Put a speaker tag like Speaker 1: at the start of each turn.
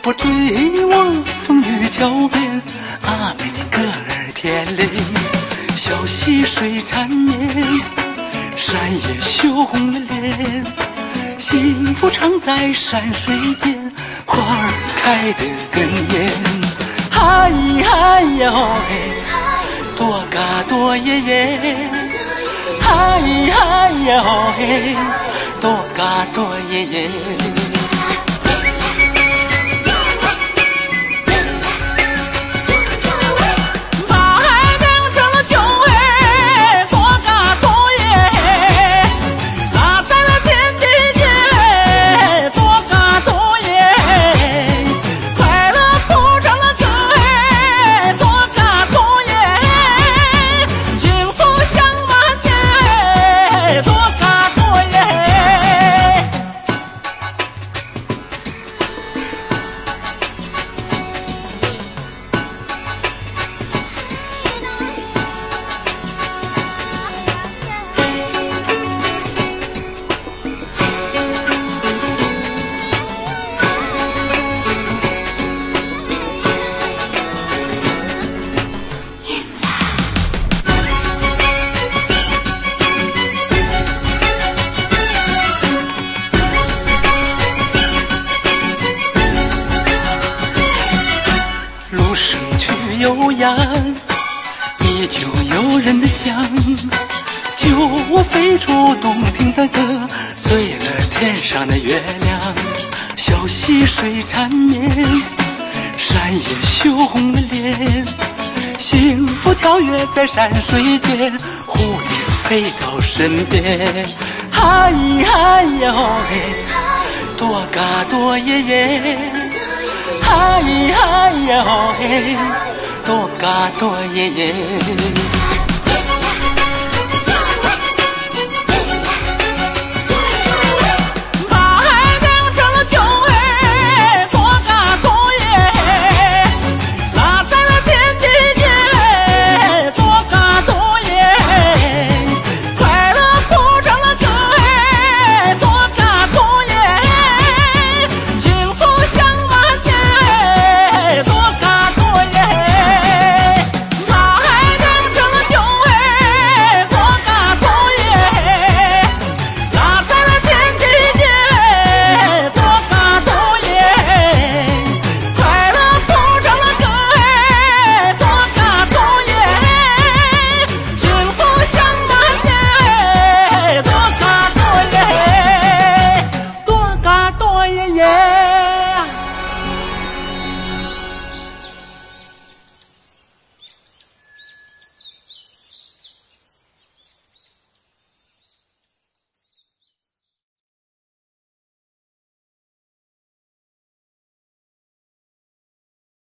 Speaker 1: 我追我风雨交边，阿妹的歌儿甜嘞，小溪水缠绵，山野羞红了脸，幸福常在山水间，花儿开得更艳。嗨嗨呀吼嘿，多嘎多耶耶，嗨嗨呀吼嘿，多嘎多耶耶。悠扬，依旧诱人的香，就我飞出动听的歌，碎了天上的月亮。小溪水缠绵，山野羞红了脸，幸福跳跃在山水间，蝴蝶飞到身边。嗨嗨呀吼嘿，多嘎多耶耶，嗨嗨呀吼嘿，多嘎多耶耶。